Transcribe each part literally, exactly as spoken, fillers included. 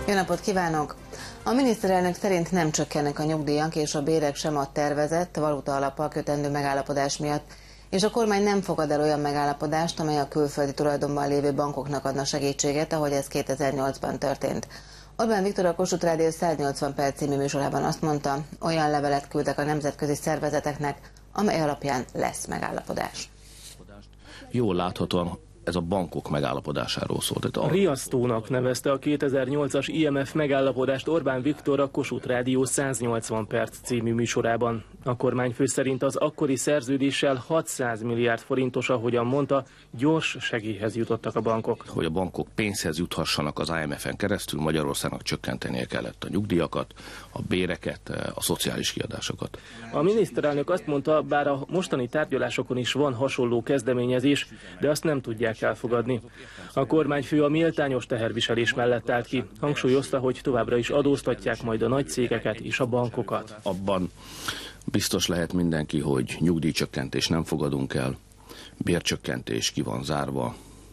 Jó napot kívánok! A miniszterelnök szerint nem csökkennek a nyugdíjak és a bérek sem a tervezett valutaallappal kötendő megállapodás miatt, és a kormány nem fogad el olyan megállapodást, amely a külföldi tulajdonban lévő bankoknak adna segítséget, ahogy ez kétezer-nyolcban történt. Orbán Viktor a Kossuth Rádió száznyolcvan perc című műsorában azt mondta, olyan levelet küldtek a nemzetközi szervezeteknek, amely alapján lesz megállapodás. Jól láthatóan ez a bankok megállapodásáról szólt. A riasztónak nevezte a kétezer-nyolcas I M F megállapodást Orbán Viktor a Kossuth Rádió száznyolcvan perc című műsorában. A kormányfő szerint az akkori szerződéssel hatszáz milliárd forintos, ahogyan mondta, gyors segélyhez jutottak a bankok. Hogy a bankok pénzhez juthassanak az I M F-en keresztül, Magyarországnak csökkentenie kellett a nyugdíjakat, a béreket, a szociális kiadásokat. A miniszterelnök azt mondta, bár a mostani tárgyalásokon is van hasonló kezdeményezés, de azt nem tudják elfogadni. A kormányfő a méltányos teherviselés mellett állt ki. Hangsúlyozta, hogy továbbra is adóztatják majd a nagy cégeket és a bankokat. Abban biztos lehet mindenki, hogy nyugdíjcsökkentés nem fogadunk el, bércsökkentés ki van zárva,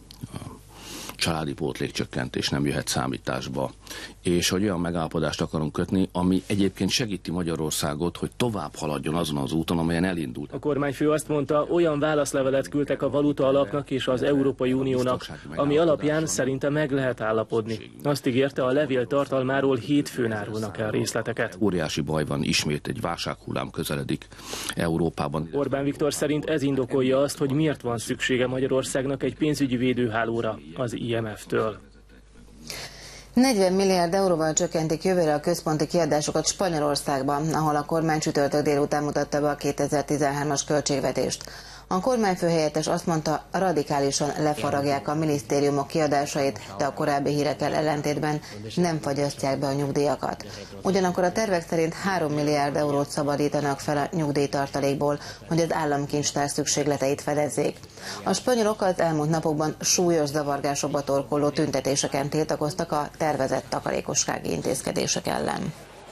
családi pótlékcsökkentés nem jöhet számításba, és hogy olyan megállapodást akarunk kötni, ami egyébként segíti Magyarországot, hogy tovább haladjon azon az úton, amelyen elindult. A kormányfő azt mondta, olyan válaszlevelet küldtek a Valuta Alapnak és az Európai Uniónak, ami alapján szerinte meg lehet állapodni. Azt ígérte, a levél tartalmáról hétfőn árulnak el részleteket. Óriási baj van, ismét egy válsághullám közeledik Európában. Orbán Viktor szerint ez indokolja azt, hogy miért van szüksége Magyarországnak egy pénzügyi védőhálóra az I M F-től. negyven milliárd euróval csökkentik jövőre a központi kiadásokat Spanyolországban, ahol a kormány csütörtök délután mutatta be a kétezer-tizenhármas költségvetést. A kormányfő helyettes azt mondta, radikálisan lefaragják a minisztériumok kiadásait, de a korábbi hírekkel ellentétben nem fagyasztják be a nyugdíjakat. Ugyanakkor a tervek szerint három milliárd eurót szabadítanak fel a nyugdíjtartalékból, hogy az államkincstár szükségleteit fedezzék. A spanyolok az elmúlt napokban súlyos zavargásokba torkolló tüntetéseken tiltakoztak a tervezett takarékossági intézkedések ellen.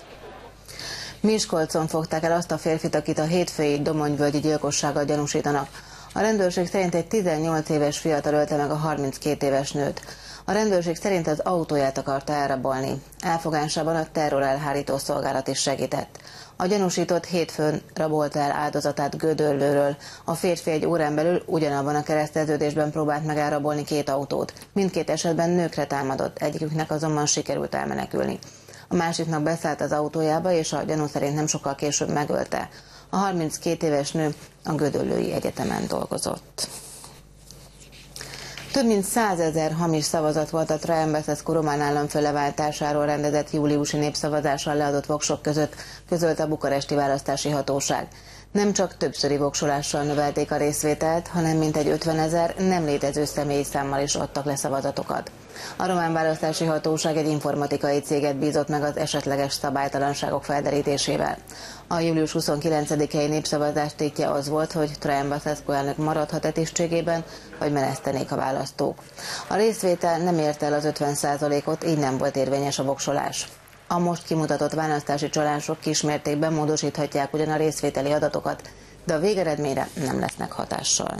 Miskolcon fogták el azt a férfit, akit a hétfői domonyvölgyi gyilkossággal gyanúsítanak. A rendőrség szerint egy tizennyolc éves fiatal ölte meg a harminckét éves nőt. A rendőrség szerint az autóját akarta elrabolni. Elfogásában a terrorelhárító szolgálat is segített. A gyanúsított hétfőn rabolta el áldozatát Gödöllőről. A férfi egy órán belül ugyanabban a kereszteződésben próbált meg elrabolni két autót. Mindkét esetben nőkre támadott, egyiküknek azonban sikerült elmenekülni. A másiknak beszállt az autójába, és a gyanú szerint nem sokkal később megölte. A harminckét éves nő a Gödöllői Egyetemen dolgozott. Több mint százezer hamis szavazat volt a Traian Basescu román államfő leváltásáról rendezett júliusi népszavazással leadott voksok között, közölte a bukaresti választási hatóság. Nem csak többszöri voksolással növelték a részvételt, hanem mintegy ötvenezer nem létező személyi számmal is adtak le szavazatokat. A román választási hatóság egy informatikai céget bízott meg az esetleges szabálytalanságok felderítésével. A július huszonkilencedikei népszavazás tétje az volt, hogy Traian Basescu elnök maradhat-e tisztségében, vagy menesztenék a választók. A részvétel nem érte el az ötven százalékot, így nem volt érvényes a voksolás. A most kimutatott választási csalások kismértékben módosíthatják ugyan a részvételi adatokat, de a végeredményre nem lesznek hatással.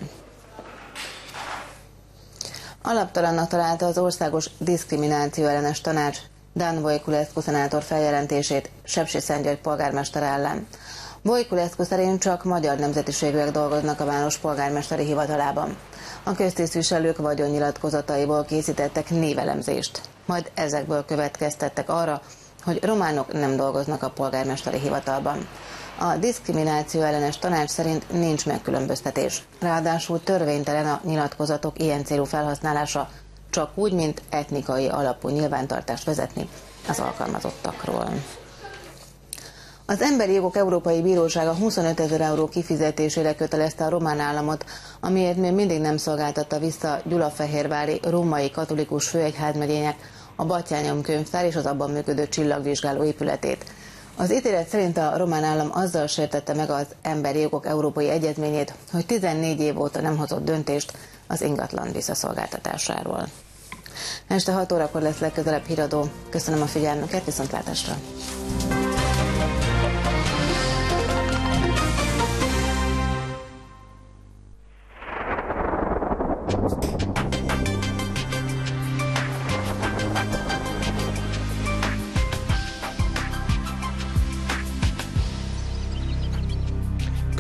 Alaptalannak találta az Országos Diszkrimináció Ellenes Tanács Dan Voiculescu szenátor feljelentését Sepsiszentgyörgy polgármester ellen. Voiculescu szerint csak magyar nemzetiségűek dolgoznak a város polgármesteri hivatalában. A köztisztviselők vagyonnyilatkozataiból készítettek névelemzést, majd ezekből következtettek arra, hogy románok nem dolgoznak a polgármesteri hivatalban. A diszkrimináció ellenes tanács szerint nincs megkülönböztetés. Ráadásul törvénytelen a nyilatkozatok ilyen célú felhasználása, csak úgy, mint etnikai alapú nyilvántartást vezetni az alkalmazottakról. Az Emberi Jogok Európai Bírósága huszonöt ezer euró kifizetésére kötelezte a román államot, amiért még mindig nem szolgáltatta vissza Gyulafehérvári római katolikus főegyházmegyének a Battyányom könyvtár és az abban működő csillagvizsgáló épületét. Az ítélet szerint a román állam azzal sértette meg az Emberi Jogok Európai Egyezményét, hogy tizennégy év óta nem hozott döntést az ingatlan visszaszolgáltatásáról. Este hat órakor lesz legközelebb híradó. Köszönöm a figyelmüket, viszontlátásra!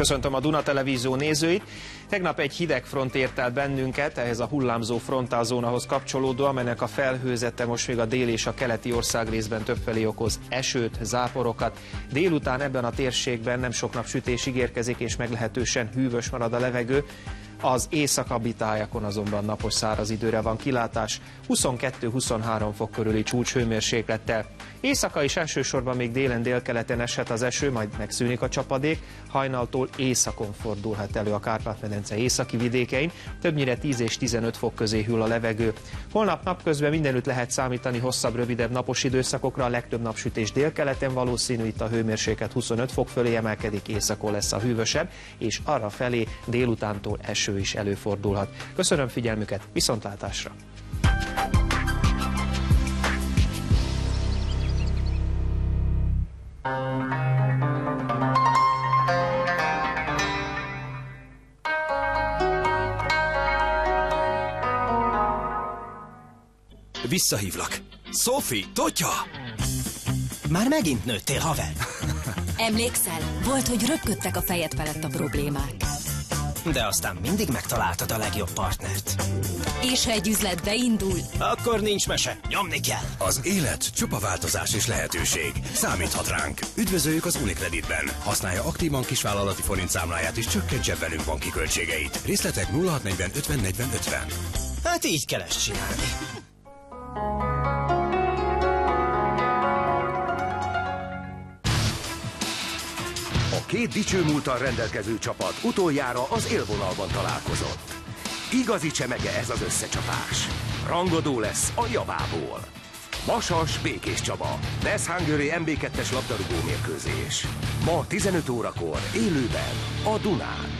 Köszöntöm a Duna Televízió nézőit. Tegnap egy hideg front ért el bennünket, ehhez a hullámzó frontálzónához kapcsolódó, amelynek a felhőzete most még a déli és a keleti országrészben többfelé okoz esőt, záporokat. Délután ebben a térségben nem sok napsütés ígérkezik, és meglehetősen hűvös marad a levegő. Az északabbi tájakon azonban napos száraz időre van kilátás, huszonkettő-huszonhárom fok körüli csúcshőmérséklettel. Éjszaka is elsősorban még délen délkeleten eshet az eső, majd megszűnik a csapadék, hajnaltól északon fordulhat elő a Kárpát-medence északi vidékein, többnyire tíz és tizenöt fok közé hűl a levegő. Holnap napközben mindenütt lehet számítani hosszabb, rövidebb napos időszakokra, a legtöbb napsütés délkeleten valószínű, itt a hőmérséklet huszonöt fok fölé emelkedik, északon lesz a hűvösebb, és arra felé délutántól eső is előfordulhat. Köszönöm figyelmüket, viszontlátásra! Visszahívlak. Sophie, Totya! Már megint nőttél, haver. Emlékszel? Volt, hogy röpködtek a fejed felett a problémák. De aztán mindig megtaláltad a legjobb partnert. És ha egy üzlet beindul, akkor nincs mese, nyomni kell. Az élet csupa változás és lehetőség. Számíthat ránk. Üdvözöljük az Unicreditben. Használja aktívan kisvállalati forint számláját és csökkentse velünk banki költségeit. Részletek nulla hat negyven ötven negyven ötven. Hát így kell ezt csinálni. A két dicső múlttal rendelkező csapat utoljára az élvonalban találkozott. Igazi csemege ez az összecsapás. Rangadó lesz a javából. Vasas Békés Csaba, Best Hungary em bé kettes labdarúgó mérkőzés. Ma tizenöt órakor élőben a Dunán.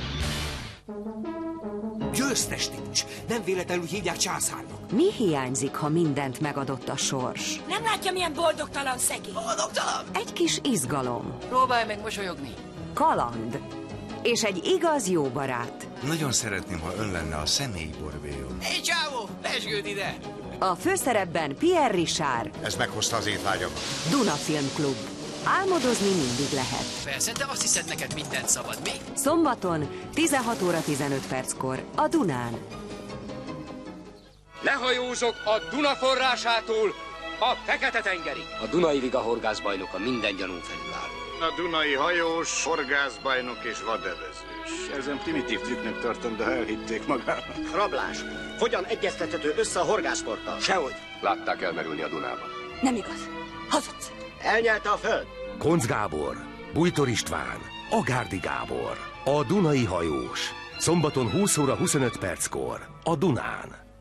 Győztes nincs, nem véletlenül hívják császárnak. Mi hiányzik, ha mindent megadott a sors? Nem látja, milyen boldogtalan szegény. Boldogtalan? Egy kis izgalom. Próbálj meg mosolyogni. Kaland. És egy igaz jó barát. Nagyon szeretném, ha ön lenne a személyi borbélyom. Hé, csávó, pesgőd ide! A főszerepben Pierre Richard. Ez meghozta az étvágyam. Duna Film Klub. Álmodozni mindig lehet. Persze, te azt hiszed, neked mindent szabad, mi? Szombaton tizenhat óra tizenöt perckor a Dunán. Lehajózok a Duna forrásától a Fekete-tengerig. A Dunai Liga horgászbajnoka minden gyanún felül áll. A Dunai hajós, horgászbajnok és vadevezős. Ezen primitív trükknek tartom, de elhitték magának. Rablás. Hogyan egyeztethető össze a horgászsporttal? Sehogy. Látták elmerülni a Dunába. Nem igaz. Hazudsz. Elnyelte a föld. Koncz Gábor, Bújtor István, Agárdi Gábor. A Dunai hajós. Szombaton húsz óra huszonöt perckor a Dunán.